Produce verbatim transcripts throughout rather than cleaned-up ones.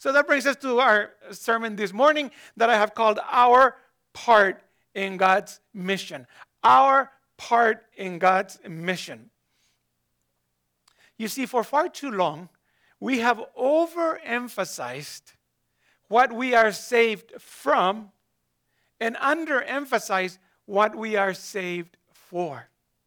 So that brings us to our sermon this morning that I have called Our Part in God's Mission. Our part in God's mission. You see, for far too long, we have overemphasized what we are saved from and underemphasized what we are saved for.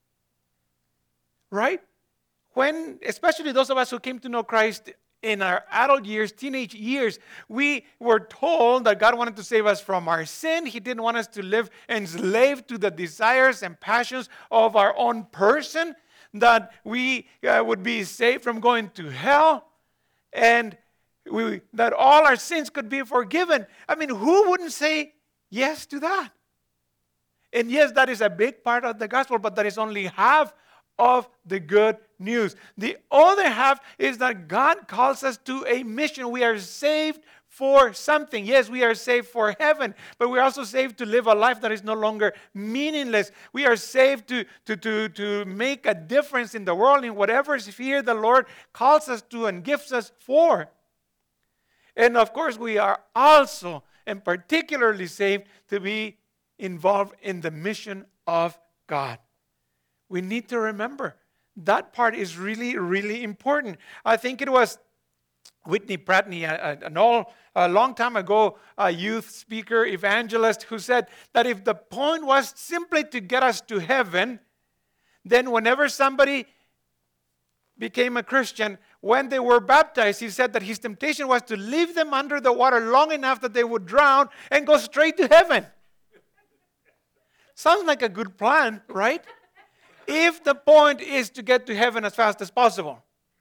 Right? When, especially those of us who came to know Christ in our adult years, teenage years, we were told that God wanted to save us from our sin. He didn't want us to live enslaved to the desires and passions of our own person, that we uh, would be saved from going to hell, and we, that all our sins could be forgiven. I mean, who wouldn't say yes to that? And yes, that is a big part of the gospel, but that is only half of the good news. The other half is that God calls us to a mission. We are saved for something. Yes, we are saved for heaven, but we're also saved to live a life that is no longer meaningless. We are saved to, to, to, to make a difference in the world, in whatever sphere the Lord calls us to and gifts us for. And of course, we are also and particularly saved to be involved in the mission of God. We need to remember that part is really, really important. I think it was Whitney Pratney, an old, a long time ago, a youth speaker, evangelist, who said that if the point was simply to get us to heaven, then whenever somebody became a Christian, when they were baptized, he said that his temptation was to leave them under the water long enough that they would drown and go straight to heaven. Sounds like a good plan, right? If the point is to get to heaven as fast as possible.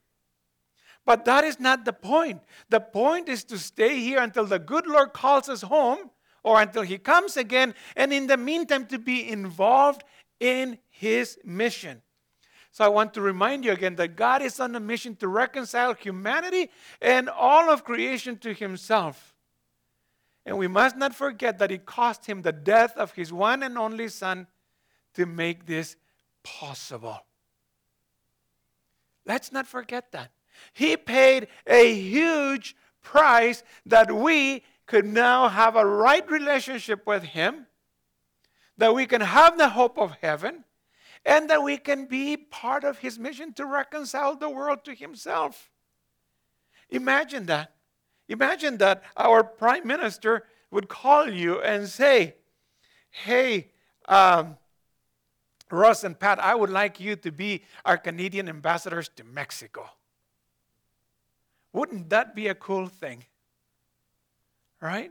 But that is not the point. The point is to stay here until the good Lord calls us home or until He comes again, and in the meantime to be involved in His mission. So I want to remind you again that God is on a mission to reconcile humanity and all of creation to Himself. And we must not forget that it cost Him the death of His one and only Son to make this possible. Let's not forget that. He paid a huge price that we could now have a right relationship with Him, that we can have the hope of heaven, and that we can be part of His mission to reconcile the world to Himself. Imagine that. Imagine that our Prime Minister would call you and say, hey, um, Russ and Pat, I would like you to be our Canadian ambassadors to Mexico. Wouldn't that be a cool thing? Right?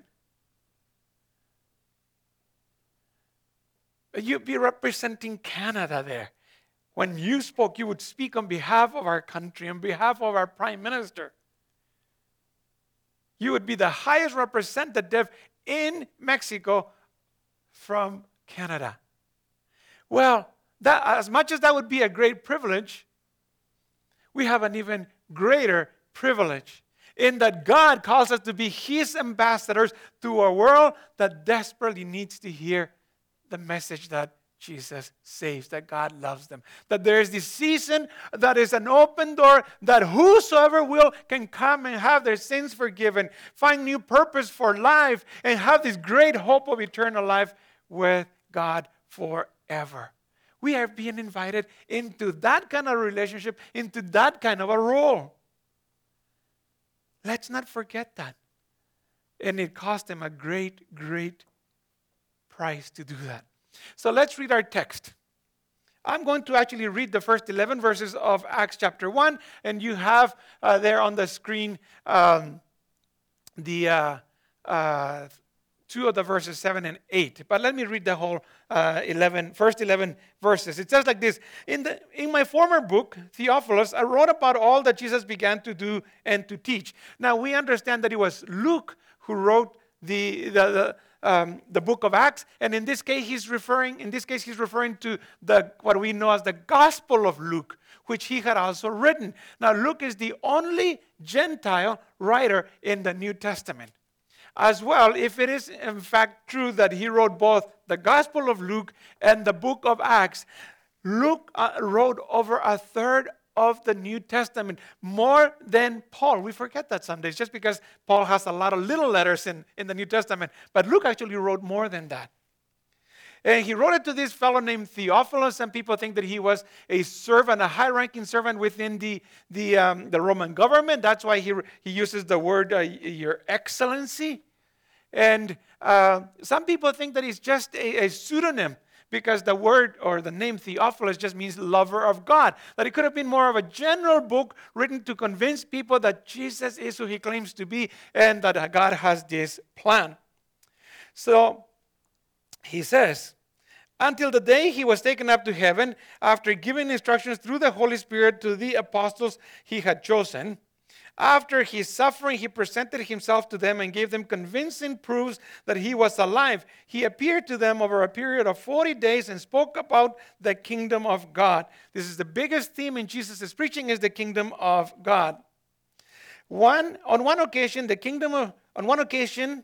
You'd be representing Canada there. When you spoke, you would speak on behalf of our country, on behalf of our Prime Minister. You would be the highest representative in Mexico from Canada. Well, that, as much as that would be a great privilege, we have an even greater privilege in that God calls us to be His ambassadors to a world that desperately needs to hear the message that Jesus saves, that God loves them. That there is this season that is an open door, that whosoever will can come and have their sins forgiven, find new purpose for life, and have this great hope of eternal life with God forever. We are being invited into that kind of relationship, into that kind of a role. Let's not forget that. And it cost Him a great, great price to do that. So let's read our text. I'm going to actually read the first eleven verses of Acts chapter one, and you have uh, there on the screen um, the uh, uh, two of the verses seven and eight. But let me read the whole uh, eleven, first eleven verses. It says like this: in the in my former book, Theophilus, I wrote about all that Jesus began to do and to teach. Now we understand that it was Luke who wrote the the. the Um, the book of Acts, and in this case he's referring in this case he's referring to the what we know as the Gospel of Luke, which he had also written. Now Luke is the only Gentile writer in the New Testament. As well, if it is in fact true that he wrote both the Gospel of Luke and the book of Acts, Luke uh, wrote over a third of the New Testament, more than Paul. We forget that some days just because Paul has a lot of little letters in, in the New Testament. But Luke actually wrote more than that. And he wrote it to this fellow named Theophilus. Some people think that he was a servant, a high-ranking servant within the, the, um, the Roman government. That's why he, he uses the word, uh, your excellency. And uh, some people think that he's just a, a pseudonym because the word or the name Theophilus just means lover of God. That it could have been more of a general book written to convince people that Jesus is who he claims to be and that God has this plan. So he says, until the day he was taken up to heaven, after giving instructions through the Holy Spirit to the apostles he had chosen, after his suffering, he presented himself to them and gave them convincing proofs that he was alive. He appeared to them over a period of forty days and spoke about the kingdom of God. This is the biggest theme in Jesus' preaching, is the kingdom of God. One, on one occasion, the kingdom of, on one occasion,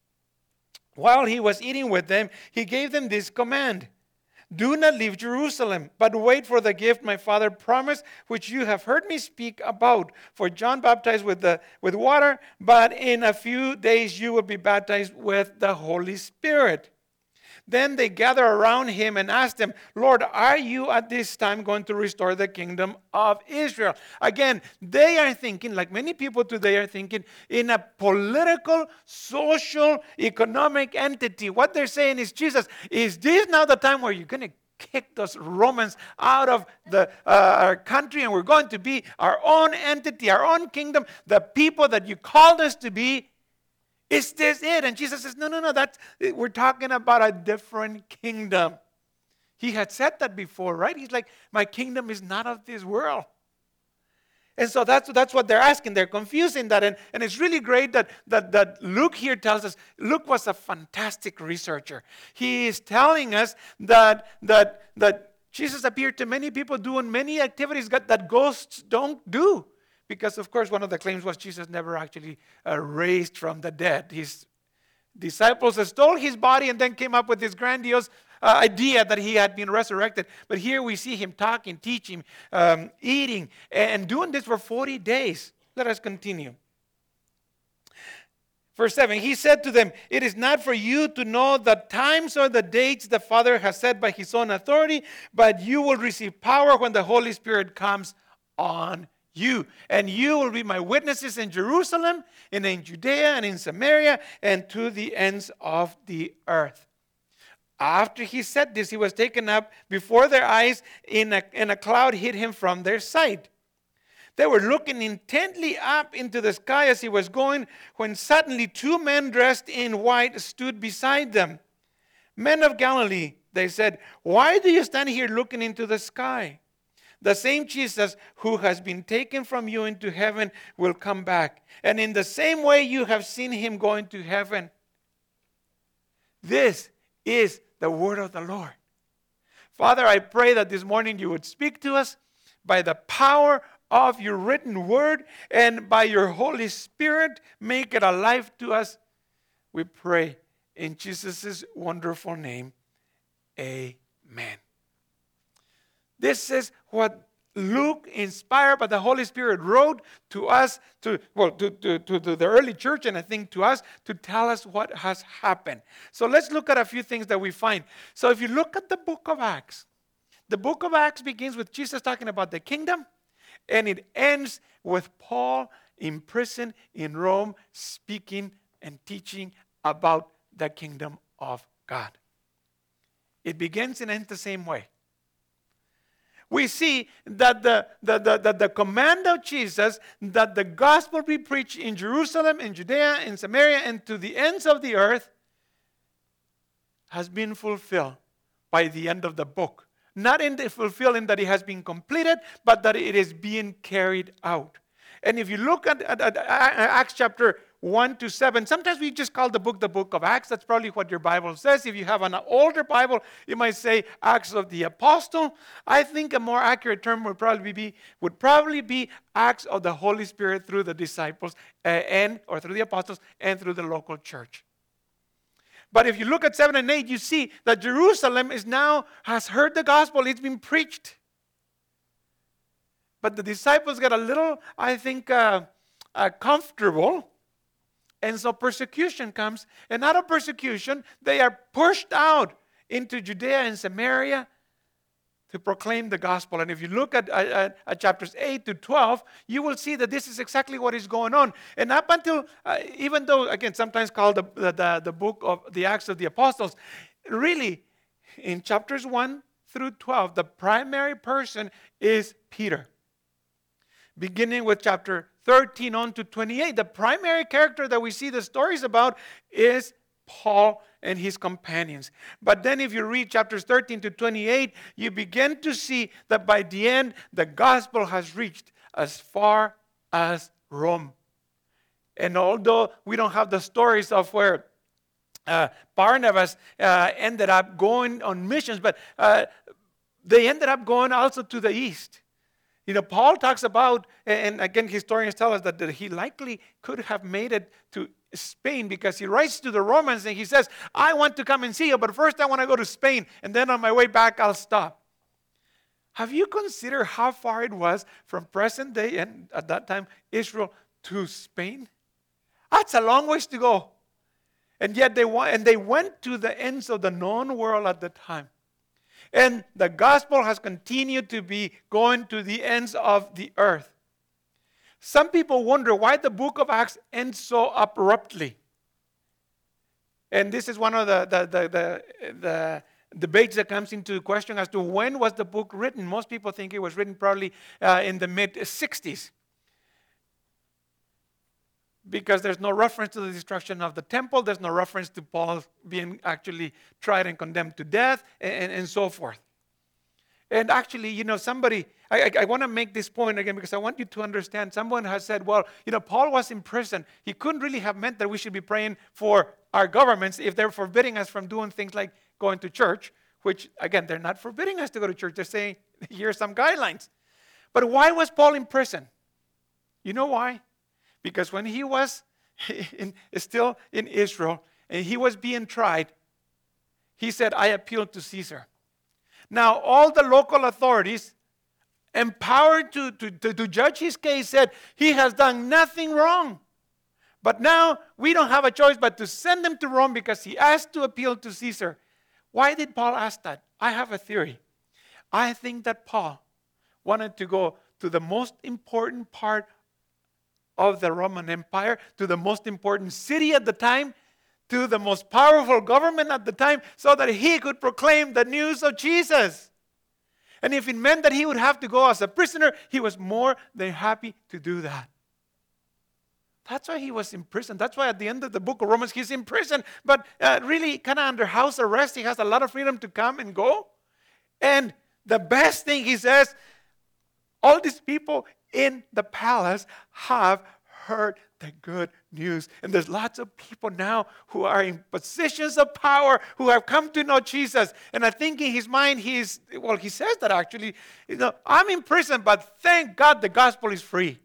while he was eating with them, he gave them this command: do not leave Jerusalem, but wait for the gift my Father promised, which you have heard me speak about. For John baptized with, the, with water, but in a few days you will be baptized with the Holy Spirit. Then they gathered around him and asked him, Lord, are you at this time going to restore the kingdom of Israel? Again, they are thinking, like many people today are thinking, in a political, social, economic entity. What they're saying is, Jesus, is this now the time where you're going to kick those Romans out of the uh, our country and we're going to be our own entity, our own kingdom, the people that you called us to be? Is this it? And Jesus says, no, no, no, that's, we're talking about a different kingdom. He had said that before, right? He's like, my kingdom is not of this world. And so that's, that's what they're asking. They're confusing that. And, and it's really great that, that, that Luke here tells us, Luke was a fantastic researcher. He is telling us that, that, that Jesus appeared to many people doing many activities that ghosts don't do. Because, of course, one of the claims was Jesus never actually uh, raised from the dead. His disciples stole his body and then came up with this grandiose uh, idea that he had been resurrected. But here we see him talking, teaching, um, eating, and doing this for forty days. Let us continue. Verse seven, he said to them, it is not for you to know the times or the dates the Father has set by his own authority, but you will receive power when the Holy Spirit comes on you. You and you will be my witnesses in Jerusalem and in Judea and in Samaria and to the ends of the earth. After he said this, he was taken up before their eyes, in a, and a cloud hid him from their sight. They were looking intently up into the sky as he was going, when suddenly two men dressed in white stood beside them. Men of Galilee, they said, why do you stand here looking into the sky? The same Jesus who has been taken from you into heaven will come back. And in the same way you have seen him go into heaven. This is the word of the Lord. Father, I pray that this morning you would speak to us by the power of your written word and by your Holy Spirit. Make it alive to us. We pray in Jesus' wonderful name. Amen. This is what Luke, inspired by the Holy Spirit, wrote to us, to well, to, to, to, to the early church, and I think to us, to tell us what has happened. So let's look at a few things that we find. So if you look at the book of Acts, the book of Acts begins with Jesus talking about the kingdom, and it ends with Paul in prison in Rome, speaking and teaching about the kingdom of God. It begins and ends the same way. We see that the, the, the, the, the command of Jesus that the gospel be preached in Jerusalem, in Judea, in Samaria, and to the ends of the earth has been fulfilled by the end of the book. Not in the fulfilling that it has been completed, but that it is being carried out. And if you look at, at, at Acts chapter one to seven, sometimes we just call the book the book of Acts. That's probably what your Bible says. If you have an older Bible, you might say Acts of the Apostle. I think a more accurate term would probably be would probably be Acts of the Holy Spirit through the disciples uh, and or through the apostles and through the local church. But if you look at seven and eight, you see that Jerusalem is now has heard the gospel. It's been preached. but the disciples got a little, I think, uh, uh, comfortable. And so persecution comes. And out of persecution, they are pushed out into Judea and Samaria to proclaim the gospel. And if you look at, at, at chapters eight to twelve, you will see that this is exactly what is going on. And up until, uh, even though, again, sometimes called the, the, the book of the Acts of the Apostles, really, in chapters one through twelve, the primary person is Peter. Beginning with chapter thirteen on to twenty-eight, the primary character that we see the stories about is Paul and his companions. But then if you read chapters thirteen to twenty-eight, you begin to see that by the end, the gospel has reached as far as Rome. And although we don't have the stories of where uh, Barnabas uh, ended up going on missions, but uh, they ended up going also to the east. You know, Paul talks about, and again, historians tell us that, that he likely could have made it to Spain, because he writes to the Romans and he says, I want to come and see you, but first I want to go to Spain, and then on my way back I'll stop. Have you considered how far it was from present day, and at that time, Israel, to Spain? That's a long ways to go. And yet they went, and they went to the ends of the known world at the time. And the gospel has continued to be going to the ends of the earth. Some people wonder why the book of Acts ends so abruptly. And this is one of the, the, the, the, the debates that comes into question as to when was the book written. Most people think it was written probably uh, in the mid sixties. Because there's no reference to the destruction of the temple. There's no reference to Paul being actually tried and condemned to death, and, and so forth. And actually, you know, somebody, I, I, I want to make this point again because I want you to understand. Someone has said, well, you know, Paul was in prison. He couldn't really have meant that we should be praying for our governments if they're forbidding us from doing things like going to church, which, again, they're not forbidding us to go to church. They're saying, here are some guidelines. But why was Paul in prison? You know why? Because when he was in, still in Israel and he was being tried, he said, I appeal to Caesar. Now, all the local authorities, empowered to, to, to, to judge his case, said he has done nothing wrong. But now we don't have a choice but to send him to Rome because he asked to appeal to Caesar. Why did Paul ask that? I have a theory. I think that Paul wanted to go to the most important part of the Roman Empire, to the most important city at the time, to the most powerful government at the time, so that he could proclaim the news of Jesus. And if it meant that he would have to go as a prisoner, he was more than happy to do that. That's why he was in prison. That's why at the end of the book of Romans, he's in prison, but uh, really kind of under house arrest. He has a lot of freedom to come and go. And the best thing he says, all these people in the palace have heard the good news. And there's lots of people now who are in positions of power who have come to know Jesus. And I think in his mind, he's, well, he says that actually, you know, I'm in prison, but thank God the gospel is free.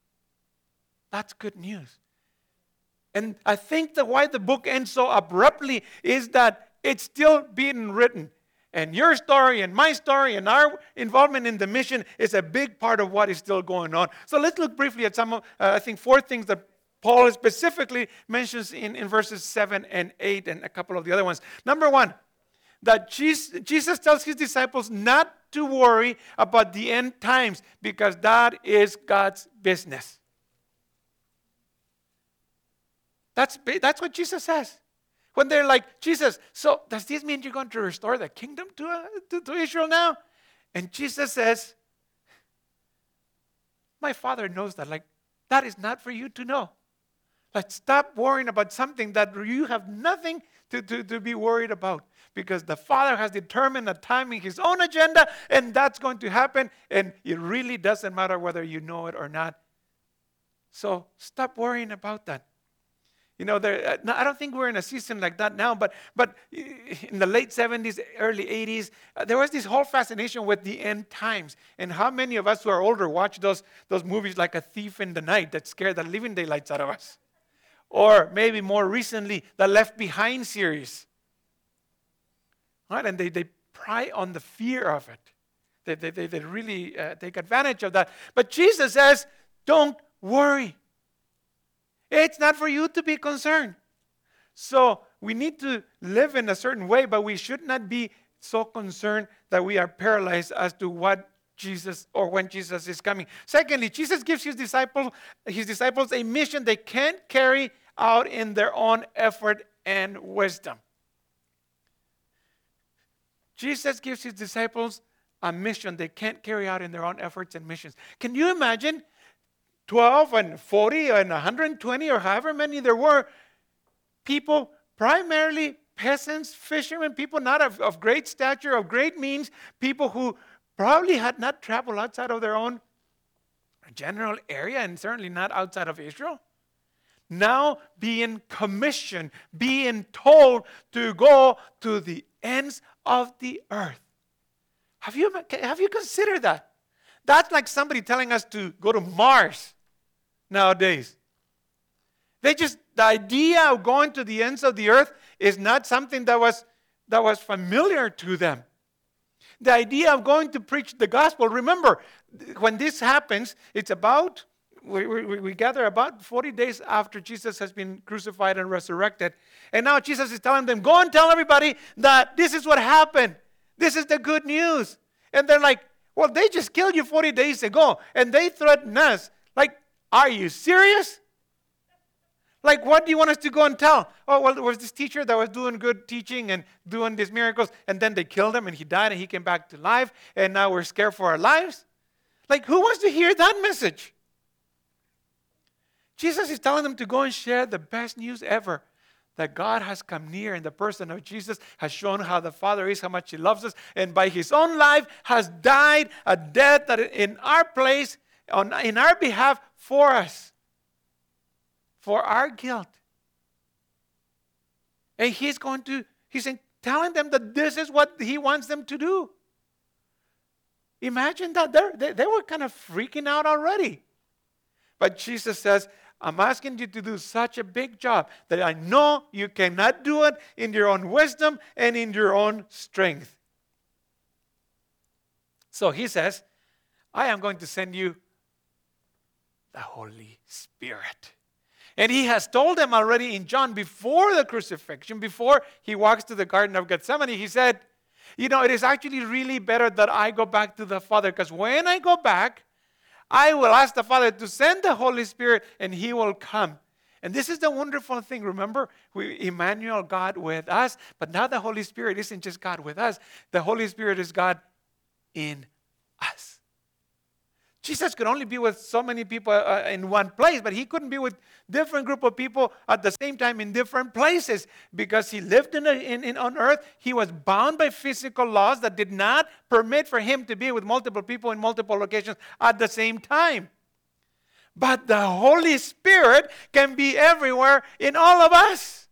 That's good news. And I think that why the book ends so abruptly is that it's still being written. And your story and my story and our involvement in the mission is a big part of what is still going on. So let's look briefly at some of, uh, I think, four things that Paul specifically mentions in, in verses seven and eight and a couple of the other ones. Number one, that Jesus, Jesus tells his disciples not to worry about the end times because that is God's business. That's, that's what Jesus says. When they're like, Jesus, so does this mean you're going to restore the kingdom to, uh, to, to Israel now? And Jesus says, my Father knows that. Like, that is not for you to know. Like, stop worrying about something that you have nothing to, to, to be worried about. Because the Father has determined a time in his own agenda, and that's going to happen. And it really doesn't matter whether you know it or not. So stop worrying about that. You know, there, I don't think we're in a season like that now, but but in the late seventies, early eighties, uh, there was this whole fascination with the end times. And how many of us who are older watch those, those movies like A Thief in the Night that scare the living daylights out of us? Or maybe more recently, the Left Behind series. Right? And they, they pry on the fear of it. They, they, they, they really uh, take advantage of that. But Jesus says, don't worry. It's not for you to be concerned. So we need to live in a certain way, but we should not be so concerned that we are paralyzed as to what Jesus or when Jesus is coming. Secondly, Jesus gives his disciples, his disciples a mission they can't carry out in their own effort and wisdom. Jesus gives his disciples a mission they can't carry out in their own efforts and missions. Can you imagine twelve and forty and one hundred twenty or however many there were people, primarily peasants, fishermen, people not of, of great stature, of great means, people who probably had not traveled outside of their own general area and certainly not outside of Israel. Now being commissioned, being told to go to the ends of the earth. Have you, have you considered that? That's like somebody telling us to go to Mars nowadays. They just, the idea of going to the ends of the earth is not something that was, that was familiar to them. The idea of going to preach the gospel, remember, when this happens, it's about, we, we, we gather about forty days after Jesus has been crucified and resurrected. And now Jesus is telling them, go and tell everybody that this is what happened. This is the good news. And they're like, well, they just killed you forty days ago. And they threaten us. Like, are you serious? Like, what do you want us to go and tell? Oh, well, there was this teacher that was doing good teaching and doing these miracles, and then they killed him, and he died, and he came back to life, and now we're scared for our lives? Like, who wants to hear that message? Jesus is telling them to go and share the best news ever, that God has come near in the person of Jesus, has shown how the Father is, how much he loves us, and by his own life has died a death that in our place, on, in our behalf, for us. For our guilt. And he's going to, he's telling them that this is what he wants them to do. Imagine that. They're, they, they were kind of freaking out already. But Jesus says, I'm asking you to do such a big job that I know you cannot do it in your own wisdom and in your own strength. So he says, I am going to send you the Holy Spirit. And he has told them already in John before the crucifixion, before he walks to the Garden of Gethsemane, he said, you know, it is actually really better that I go back to the Father, because when I go back, I will ask the Father to send the Holy Spirit and he will come. And this is the wonderful thing. Remember, we, Emmanuel, God with us, but now the Holy Spirit isn't just God with us. The Holy Spirit is God in us. Jesus could only be with so many people uh, in one place, but he couldn't be with different group of people at the same time in different places because he lived in, a, in, in on earth. He was bound by physical laws that did not permit for him to be with multiple people in multiple locations at the same time. But the Holy Spirit can be everywhere in all of us.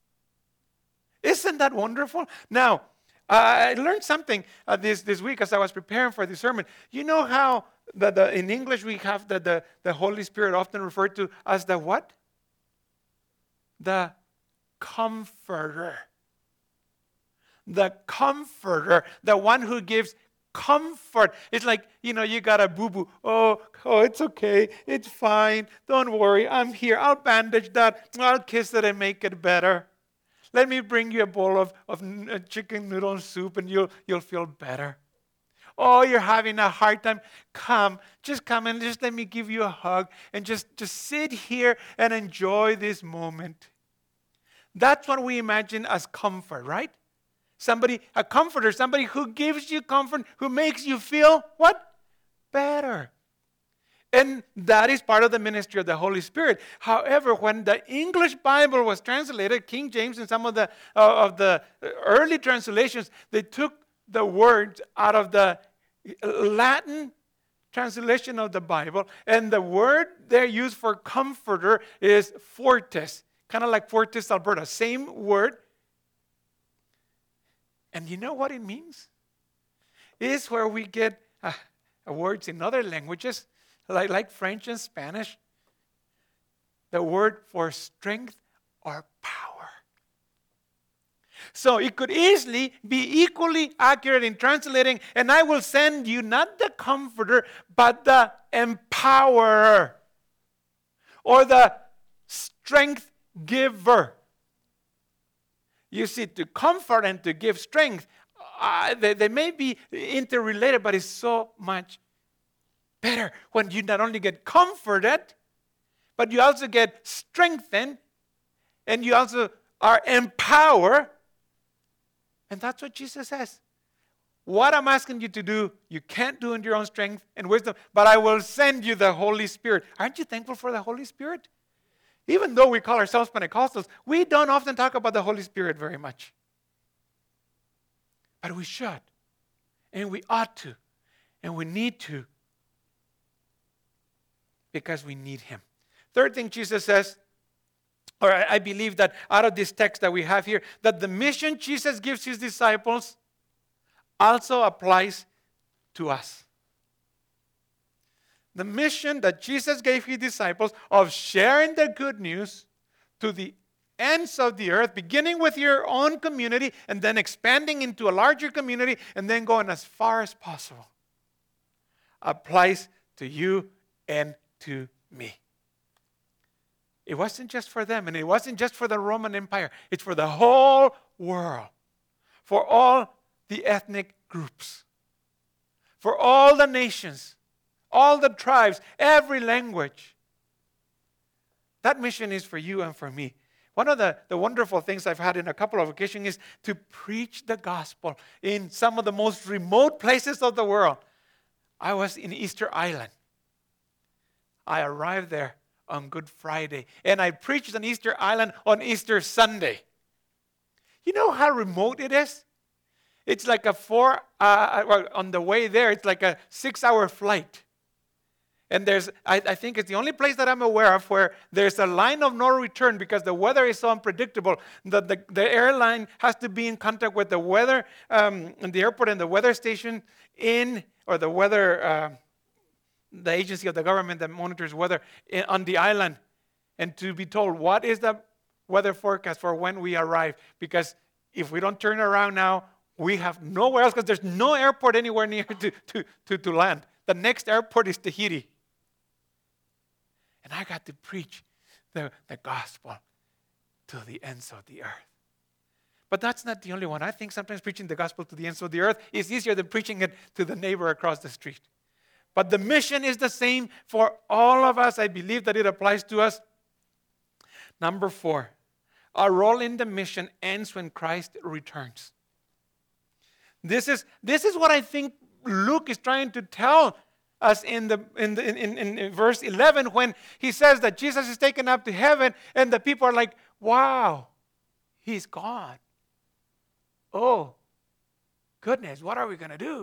Isn't that wonderful? Now, uh, I learned something uh, this, this week as I was preparing for the sermon. You know how The, the, in English, we have the, the, the Holy Spirit often referred to as the what? The Comforter. The Comforter. The one who gives comfort. It's like, you know, you got a boo-boo. Oh, oh, it's okay. It's fine. Don't worry. I'm here. I'll bandage that. I'll kiss it and make it better. Let me bring you a bowl of, of chicken noodle soup and you'll, you'll feel better. Oh, you're having a hard time. Come, just come and just let me give you a hug and just, just sit here and enjoy this moment. That's what we imagine as comfort, right? Somebody, a comforter, somebody who gives you comfort, who makes you feel what? Better. And that is part of the ministry of the Holy Spirit. However, when the English Bible was translated, King James and some of the, uh, of the early translations, they took the words out of the Latin translation of the Bible, and the word they use for comforter is fortis, kind of like Fortis, Alberta, same word. And you know what it means? It's where we get uh, words in other languages, like, like French and Spanish, the word for strength or power. So it could easily be equally accurate in translating, and I will send you not the comforter, but the empowerer or the strength giver. You see, to comfort and to give strength, uh, they, they may be interrelated, but it's so much better when you not only get comforted, but you also get strengthened, and you also are empowered. And that's what Jesus says. What I'm asking you to do, you can't do in your own strength and wisdom, but I will send you the Holy Spirit. Aren't you thankful for the Holy Spirit? Even though we call ourselves Pentecostals, we don't often talk about the Holy Spirit very much. But we should. And we ought to. And we need to. Because we need Him. Third thing Jesus says, or I believe that out of this text that we have here, that the mission Jesus gives His disciples also applies to us. The mission that Jesus gave His disciples of sharing the good news to the ends of the earth, beginning with your own community and then expanding into a larger community and then going as far as possible, applies to you and to me. It wasn't just for them, and it wasn't just for the Roman Empire. It's for the whole world, for all the ethnic groups, for all the nations, all the tribes, every language. That mission is for you and for me. One of the, the wonderful things I've had in a couple of occasions is to preach the gospel in some of the most remote places of the world. I was in Easter Island. I arrived there on Good Friday, and I preached on Easter Island on Easter Sunday. You know how remote it is? It's like a four, uh, well, on the way there, it's like a six-hour flight. And there's, I, I think it's the only place that I'm aware of where there's a line of no return because the weather is so unpredictable that the, the airline has to be in contact with the weather, um, in the airport and the weather station in, or the weather, uh, the agency of the government that monitors weather in, on the island, and to be told what is the weather forecast for when we arrive. Because if we don't turn around now, we have nowhere else because there's no airport anywhere near to, to, to, to land. The next airport is Tahiti. And I got to preach the, the gospel to the ends of the earth. But that's not the only one. I think sometimes preaching the gospel to the ends of the earth is easier than preaching it to the neighbor across the street. But the mission is the same for all of us. I believe that it applies to us. Number four, our role in the mission ends when Christ returns. This is, this is what I think Luke is trying to tell us in the in, the, in, in, in verse eleven when he says that Jesus is taken up to heaven and the people are like, wow, He's gone. Oh, goodness, what are we going to do?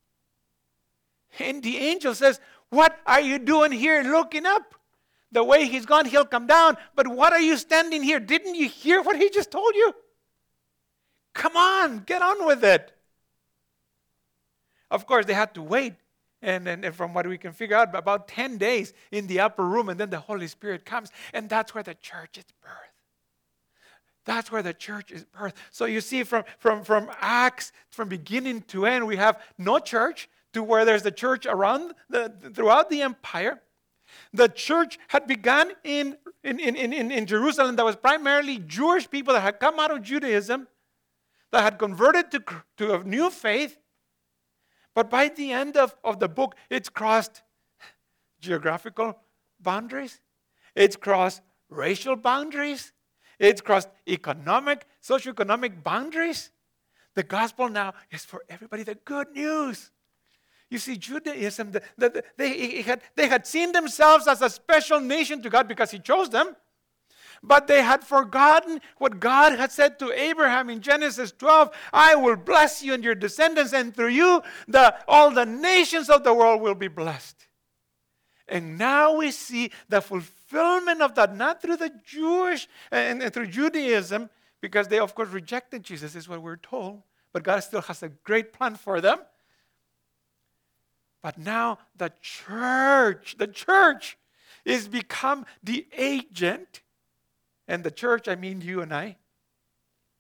And the angel says, what are you doing here looking up? The way He's gone, He'll come down. But what are you standing here? Didn't you hear what He just told you? Come on, get on with it. Of course, they had to wait. And, and, and from what we can figure out, about ten days in the upper room. And then the Holy Spirit comes. And that's where the church is birthed. That's where the church is birthed. So you see, from, from, from Acts, from beginning to end, we have no church, to where there's the church around the, throughout the empire. The church had begun in, in, in, in, in Jerusalem that was primarily Jewish people that had come out of Judaism, that had converted to, to a new faith. But by the end of, of the book, it's crossed geographical boundaries. It's crossed racial boundaries. It's crossed economic, socioeconomic boundaries. The gospel now is for everybody, the good news. You see, Judaism, the, the, they, had, they had seen themselves as a special nation to God because He chose them. But they had forgotten what God had said to Abraham in Genesis twelve. I will bless you and your descendants, and through you, the, all the nations of the world will be blessed. And now we see the fulfillment of that, not through the Jewish and, and through Judaism, because they, of course, rejected Jesus, is what we're told. But God still has a great plan for them. But now the church, the church is become the agent. And the church, I mean you and I.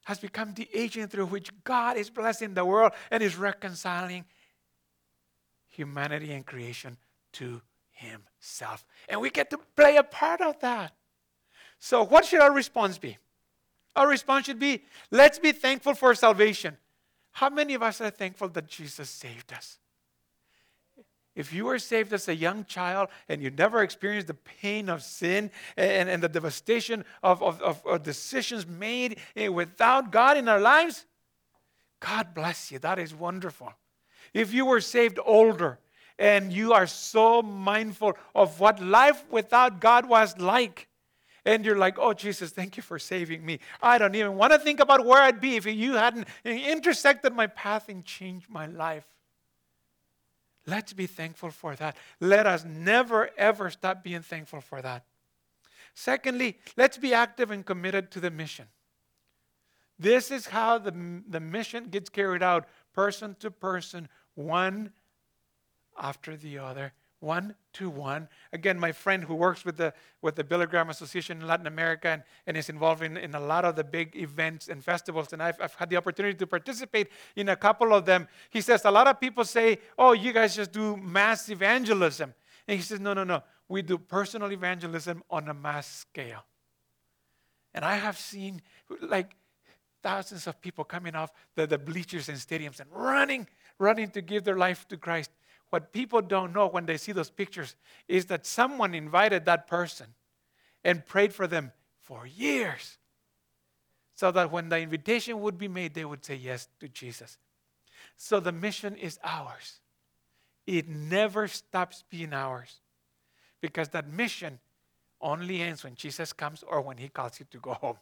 has become the agent through which God is blessing the world and is reconciling humanity and creation to himself. And we get to play a part of that. So what should our response be? Our response should be, let's be thankful for salvation. How many of us are thankful that Jesus saved us? If you were saved as a young child and you never experienced the pain of sin and, and the devastation of, of, of, of decisions made without God in our lives, God bless you. That is wonderful. If you were saved older and you are so mindful of what life without God was like, and you're like, oh, Jesus, thank you for saving me. I don't even want to think about where I'd be if you hadn't intersected my path and changed my life. Let's be thankful for that. Let us never, ever stop being thankful for that. Secondly, let's be active and committed to the mission. This is how the, the mission gets carried out, person to person, one after the other, one to one. Again, my friend who works with the with the Billy Graham Association in Latin America and, and is involved in, in a lot of the big events and festivals, and I've, I've had the opportunity to participate in a couple of them. He says, a lot of people say, oh, you guys just do mass evangelism. And he says, no, no, no. We do personal evangelism on a mass scale. And I have seen like thousands of people coming off the, the bleachers and stadiums and running, running to give their life to Christ. What people don't know when they see those pictures is that someone invited that person and prayed for them for years so that when the invitation would be made, they would say yes to Jesus. So the mission is ours. It never stops being ours because that mission only ends when Jesus comes or when he calls you to go home.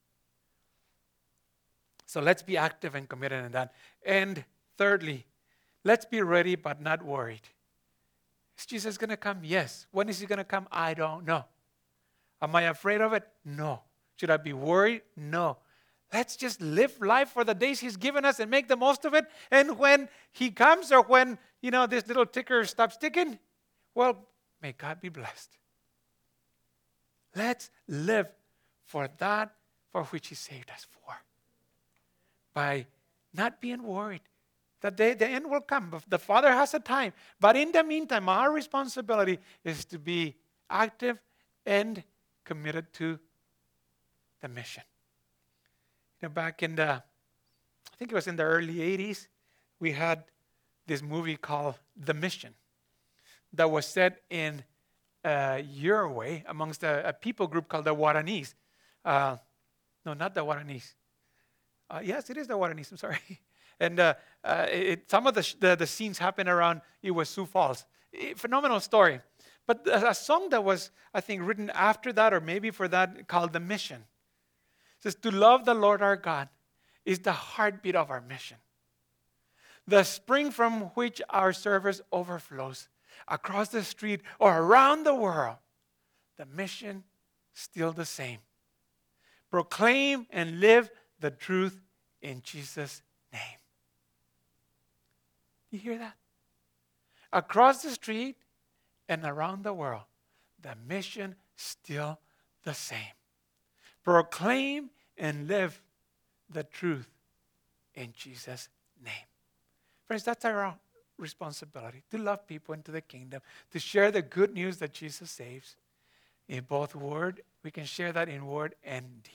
So let's be active and committed in that. And thirdly, let's be ready but not worried. Is Jesus going to come? Yes. When is he going to come? I don't know. Am I afraid of it? No. Should I be worried? No. Let's just live life for the days he's given us and make the most of it. And when he comes or when, you know, this little ticker stops ticking, well, may God be blessed. Let's live for that for which he saved us for. By not being worried. That the, the end will come. The Father has a time. But in the meantime, our responsibility is to be active and committed to the mission. You know, back in the, I think it was in the early eighties, we had this movie called The Mission that was set in uh, Uruguay amongst a, a people group called the Guaranis. Uh, no, not the Guaranis. Uh, yes, it is the Guaranis, I'm sorry. And uh, uh, it, some of the, sh- the, the scenes happen around Iguazu Falls. A phenomenal story. But a, a song that was, I think, written after that or maybe for that called The Mission. It says, to love the Lord our God is the heartbeat of our mission. The spring from which our service overflows across the street or around the world. The mission still the same. Proclaim and live the truth in Jesus' name. You hear that? Across the street and around the world, the mission still the same. Proclaim and live the truth in Jesus' name. Friends, that's our responsibility, to love people into the kingdom, to share the good news that Jesus saves in both word. We can share that in word and deed.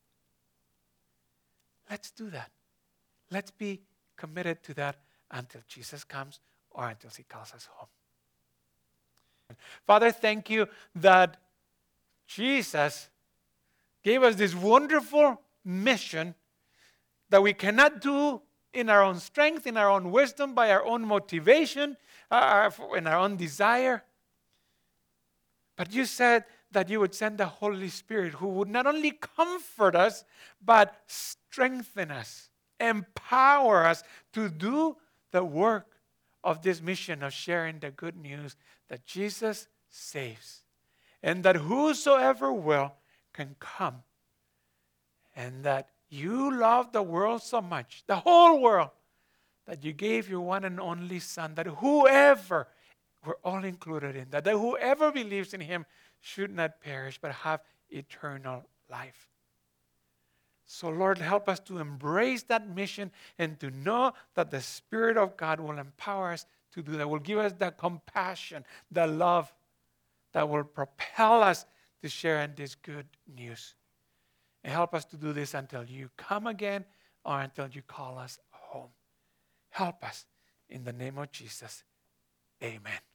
Let's do that. Let's be committed to that until Jesus comes or until he calls us home. Father, thank you that Jesus gave us this wonderful mission that we cannot do in our own strength, in our own wisdom, by our own motivation, uh, in our own desire. But you said that you would send the Holy Spirit who would not only comfort us, but strengthen us, empower us to do the work of this mission of sharing the good news that Jesus saves, and that whosoever will can come, and that you love the world so much, the whole world, that you gave your one and only Son, that whoever, we're all included in that, that whoever believes in him should not perish but have eternal life. So, Lord, help us to embrace that mission and to know that the Spirit of God will empower us to do that, will give us the compassion, the love that will propel us to share in this good news. And help us to do this until you come again or until you call us home. Help us in the name of Jesus. Amen.